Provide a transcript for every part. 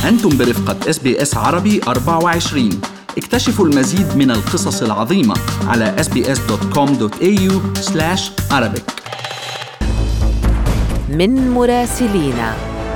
أنتم برفقة SBS عربي 24. اكتشفوا المزيد من القصص العظيمة على sbs.com.au/arabic. من مراسلينا.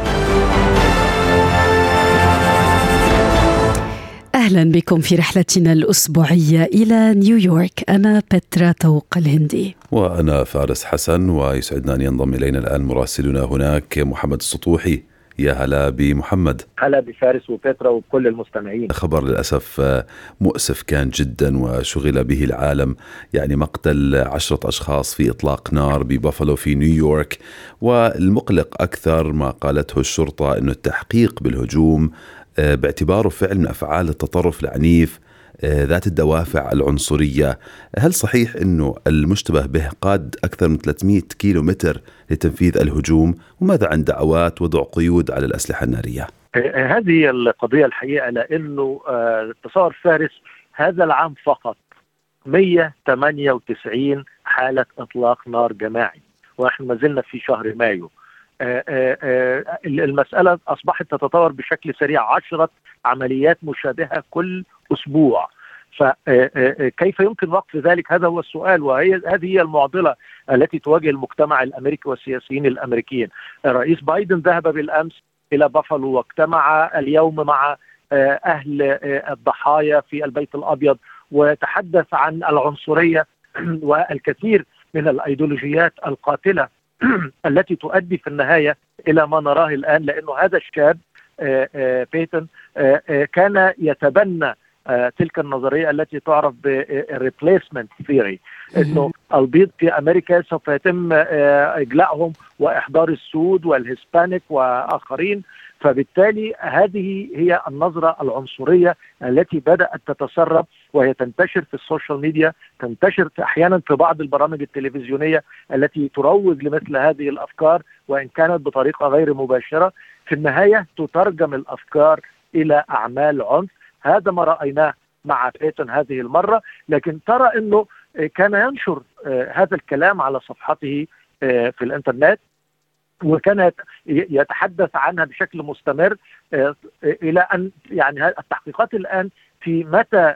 أهلا بكم في رحلتنا الأسبوعية إلى نيويورك. أنا بترا توق الهندي وأنا فارس حسن، ويسعدنا أن ينضم إلينا الآن مراسلنا هناك محمد السطوحي. يا هلا بمحمد. هلا بفارس وبترا وكل المستمعين. خبر للأسف مؤسف كان جدا وشغل به العالم، يعني مقتل 10 أشخاص في إطلاق نار ببافالو في نيويورك. والمقلق أكثر ما قالته الشرطة أنه التحقيق بالهجوم باعتباره فعل من أفعال التطرف العنيف ذات الدوافع العنصرية. هل صحيح أنه المشتبه به قاد أكثر من 300 كيلومتر لتنفيذ الهجوم؟ وماذا عن دعوات وضع قيود على الأسلحة النارية؟ هذه القضية الحقيقة، لأنه تصور فارس هذا العام فقط 198 حالة إطلاق نار جماعي، ونحن ما زلنا في شهر مايو. المسألة أصبحت تتطور بشكل سريع، 10 عمليات مشابهة كل أسبوع. فكيف يمكن وقف ذلك؟ هذا هو السؤال، وهذه هي المعضلة التي تواجه المجتمع الأمريكي والسياسيين الأمريكيين. الرئيس بايدن ذهب بالأمس إلى بافالو واجتمع اليوم مع أهل الضحايا في البيت الأبيض، وتحدث عن العنصرية والكثير من الأيديولوجيات القاتلة التي تؤدي في النهاية إلى ما نراه الآن. لأنه هذا الشاب بيتن كان يتبنى تلك النظرية التي تعرف بالريبليسمنت ثيوري، أنه البيض في أمريكا سوف يتم إجلائهم وإحضار السود والهسبانيك وآخرين. فبالتالي هذه هي النظرة العنصرية التي بدأت تتسرب، وهي تنتشر في السوشيال ميديا، تنتشر أحيانا في بعض البرامج التلفزيونية التي تروج لمثل هذه الأفكار، وإن كانت بطريقة غير مباشرة. في النهاية تترجم الأفكار إلى أعمال عنف. هذا ما رأيناه مع بيتن هذه المرة، لكن ترى أنه كان ينشر هذا الكلام على صفحته في الإنترنت، وكان يتحدث عنها بشكل مستمر إلى أن يعني التحقيقات الآن في متى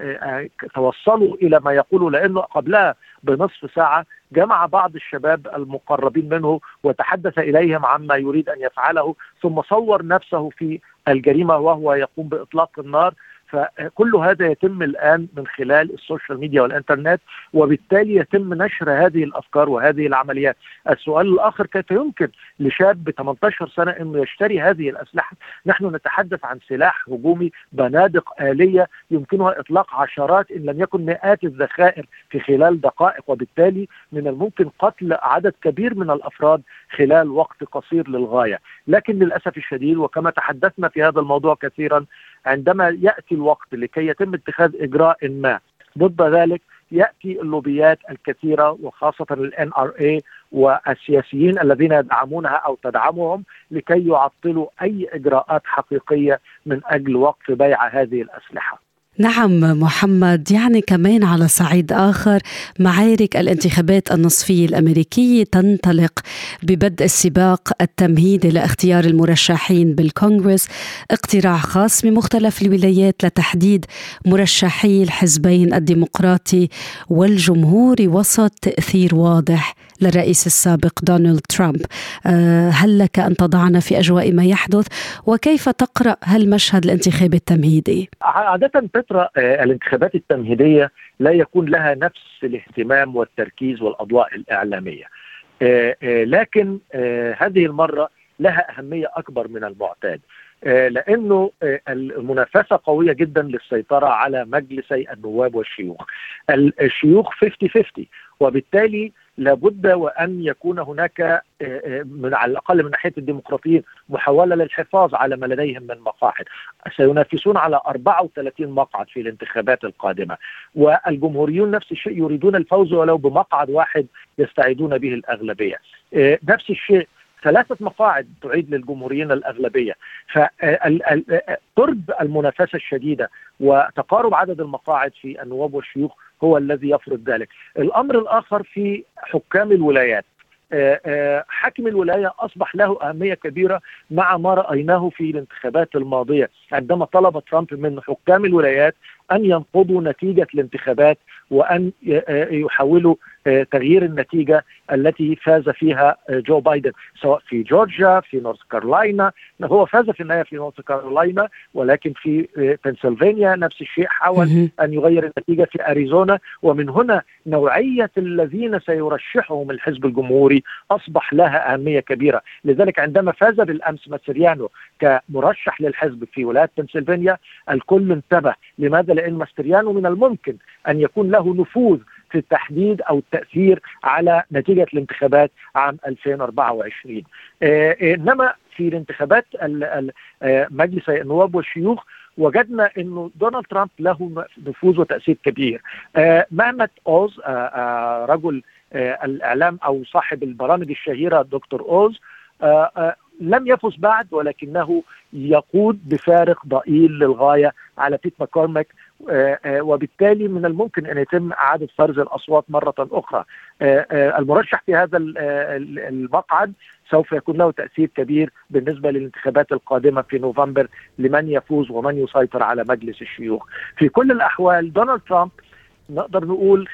توصلوا إلى ما يقولوا، لأنه قبلها بنصف ساعة جمع بعض الشباب المقربين منه وتحدث إليهم عما يريد أن يفعله، ثم صور نفسه في الجريمة وهو يقوم بإطلاق النار. فكل هذا يتم الآن من خلال السوشيال ميديا والإنترنت، وبالتالي يتم نشر هذه الأفكار وهذه العمليات. السؤال الآخر، كيف يمكن لشاب ب 18 سنة أنه يشتري هذه الأسلحة؟ نحن نتحدث عن سلاح هجومي، بنادق آلية يمكنها إطلاق عشرات إن لم يكن مئات الذخائر في خلال دقائق، وبالتالي من الممكن قتل عدد كبير من الأفراد خلال وقت قصير للغاية. لكن للأسف الشديد، وكما تحدثنا في هذا الموضوع كثيرا، عندما يأتي الوقت لكي يتم اتخاذ إجراء ما ضد ذلك، يأتي اللوبيات الكثيرة وخاصة ال NRA والسياسيين الذين يدعمونها أو تدعمهم لكي يعطلوا أي إجراءات حقيقية من أجل وقف بيع هذه الأسلحة. نعم محمد، يعني كمان على صعيد آخر، معارك الانتخابات النصفية الأمريكية تنطلق ببدء السباق التمهيدي لاختيار المرشحين بالكونغرس، اقتراع خاص بمختلف الولايات لتحديد مرشحي الحزبين الديمقراطي والجمهوري وسط تأثير واضح للرئيس السابق دونالد ترامب. هل لك أن تضعنا في أجواء ما يحدث، وكيف تقرأ هالمشهد الانتخابي التمهيدي؟ عادة بترا الانتخابات التمهيدية لا يكون لها نفس الاهتمام والتركيز والأضواء الإعلامية، لكن هذه المرة لها أهمية أكبر من المعتاد، لأنه المنافسة قوية جدا للسيطرة على مجلسي النواب والشيوخ. الشيوخ 50-50، وبالتالي لابد وأن يكون هناك على الأقل من ناحية الديمقراطيين محاولة للحفاظ على ما لديهم من مقاعد. سينافسون على 34 مقعد في الانتخابات القادمة، والجمهوريون نفس الشيء يريدون الفوز ولو بمقعد واحد يستعيدون به الأغلبية. نفس الشيء 3 مقاعد تعيد للجمهوريين الأغلبية. فقرب المنافسة الشديدة وتقارب عدد المقاعد في النواب والشيوخ هو الذي يفرض ذلك. الأمر الآخر في حكام الولايات، حاكم الولاية أصبح له أهمية كبيرة مع ما رأيناه في الانتخابات الماضية، عندما طلب ترامب من حكام الولايات أن ينقضوا نتيجة الانتخابات وأن يحاولوا تغيير النتيجة التي فاز فيها جو بايدن، سواء في جورجيا، في نورث كارولاينا. هو فاز في النهاية في نورث كارولاينا، ولكن في بنسلفانيا نفس الشيء، حاول أن يغير النتيجة في أريزونا. ومن هنا نوعية الذين سيرشحهم الحزب الجمهوري أصبح لها أهمية كبيرة. لذلك عندما فاز بالأمس ماستريانو كمرشح للحزب في ولاية بنسلفانيا، الكل انتبه. لماذا؟ لأن ماستريانو من الممكن أن يكون له نفوذ في التحديد أو التأثير على نتيجة الانتخابات عام 2024. إنما في الانتخابات مجلس النواب والشيوخ وجدنا أنه دونالد ترامب له نفوذ وتأثير كبير. مهمة أوز، رجل الإعلام أو صاحب البرامج الشهيرة دكتور أوز، لم يفز بعد، ولكنه يقود بفارق ضئيل للغاية على بيت ماكورميك، وبالتالي من الممكن أن يتم إعادة فرز الأصوات مرة أخرى. المرشح في هذا المقعد سوف يكون له تأثير كبير بالنسبة للانتخابات القادمة في نوفمبر لمن يفوز ومن يسيطر على مجلس الشيوخ. في كل الأحوال دونالد ترامب نقدر نقول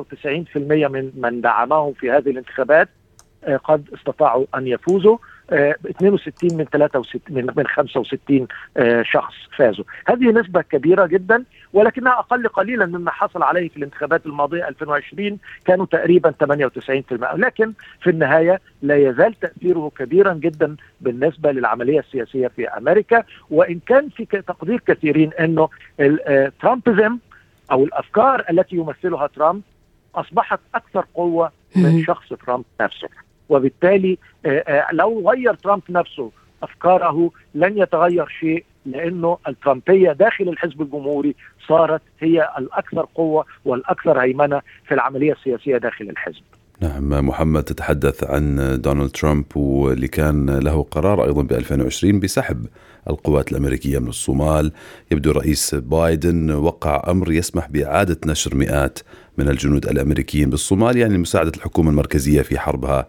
95% من دعمهم في هذه الانتخابات قد استطاعوا أن يفوزوا. 62 من 63 من 65 شخص فازوا. هذه نسبة كبيرة جدا، ولكنها أقل قليلا مما حصل عليه في الانتخابات الماضية 2020، كانوا تقريبا 98%. لكن في النهاية لا يزال تأثيره كبيرا جدا بالنسبة للعملية السياسية في أمريكا، وإن كان في تقدير كثيرين أنه الترامبيزم أو الأفكار التي يمثلها ترامب أصبحت أكثر قوة من شخص ترامب نفسه. وبالتالي لو غير ترامب نفسه أفكاره لن يتغير شيء، لأنه الترامبية داخل الحزب الجمهوري صارت هي الأكثر قوة والأكثر هيمنة في العملية السياسية داخل الحزب. نعم محمد، تتحدث عن دونالد ترامب واللي كان له قرار أيضا ب2020 بسحب القوات الأمريكية من الصومال. يبدو رئيس بايدن وقع أمر يسمح بإعادة نشر مئات من الجنود الأمريكيين بالصومال، يعني مساعدة الحكومة المركزية في حربها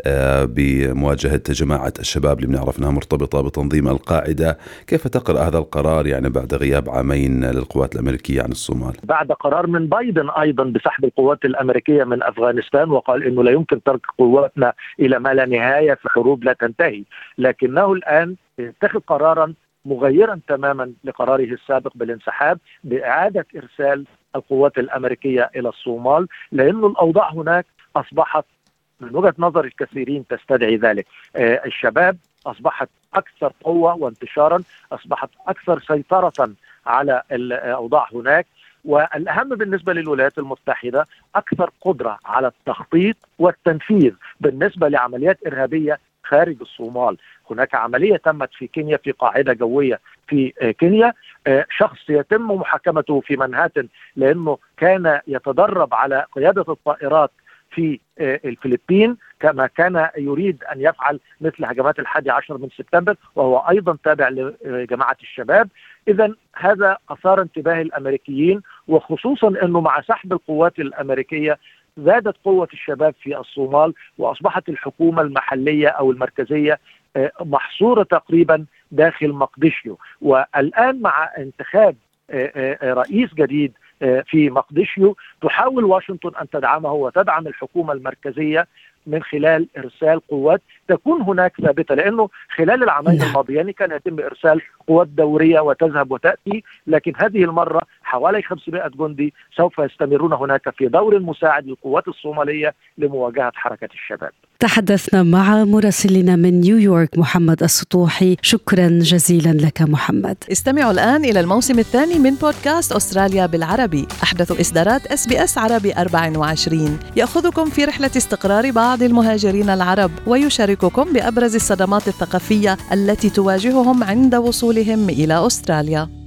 بمواجهة جماعة الشباب اللي بنعرف أنها مرتبطة بتنظيم القاعدة. كيف تقرأ هذا القرار يعني بعد غياب عامين للقوات الأمريكية عن الصومال؟ بعد قرار من بايدن أيضا بسحب القوات الأمريكية من أفغانستان، وقال إنه لا يمكن ترك قواتنا إلى ما لا نهاية في حروب لا تنتهي، لكنه الآن اتخذ قرارا مغيرا تماما لقراره السابق بالانسحاب بإعادة إرسال القوات الأمريكية إلى الصومال، لأن الأوضاع هناك أصبحت من وجهة نظر الكثيرين تستدعي ذلك. الشباب أصبحت أكثر قوة وانتشارا، أصبحت أكثر سيطرة على الأوضاع هناك، والأهم بالنسبة للولايات المتحدة أكثر قدرة على التخطيط والتنفيذ بالنسبة لعمليات إرهابية خارج الصومال. هناك عملية تمت في كينيا في قاعدة جوية في كينيا، شخص يتم محاكمته في منهاتن لأنه كان يتدرب على قيادة الطائرات في الفلبين، كما كان يريد أن يفعل مثل هجمات 11 من سبتمبر، وهو أيضا تابع لجماعة الشباب. إذن هذا أثار انتباه الأمريكيين، وخصوصا أنه مع سحب القوات الأمريكية زادت قوة الشباب في الصومال، وأصبحت الحكومة المحلية أو المركزية محصورة تقريبا داخل مقدشيو. والآن مع انتخاب رئيس جديد في مقدشيو تحاول واشنطن أن تدعمه وتدعم الحكومة المركزية من خلال إرسال قوات تكون هناك ثابتة، لأنه خلال العامين الماضيين كان يتم إرسال قوات دورية وتذهب وتأتي، لكن هذه المرة حوالي 500 جندي سوف يستمرون هناك في دور مساعد للقوات الصومالية لمواجهة حركة الشباب. تحدثنا مع مراسلنا من نيويورك محمد السطوحي، شكرا جزيلا لك محمد. استمعوا الآن إلى الموسم الثاني من بودكاست أستراليا بالعربي، أحدث إصدارات SBS عربي 24 يأخذكم في رحلة استقرار بعض المهاجرين العرب ويشارككم بأبرز الصدمات الثقافية التي تواجههم عند وصولهم إلى أستراليا.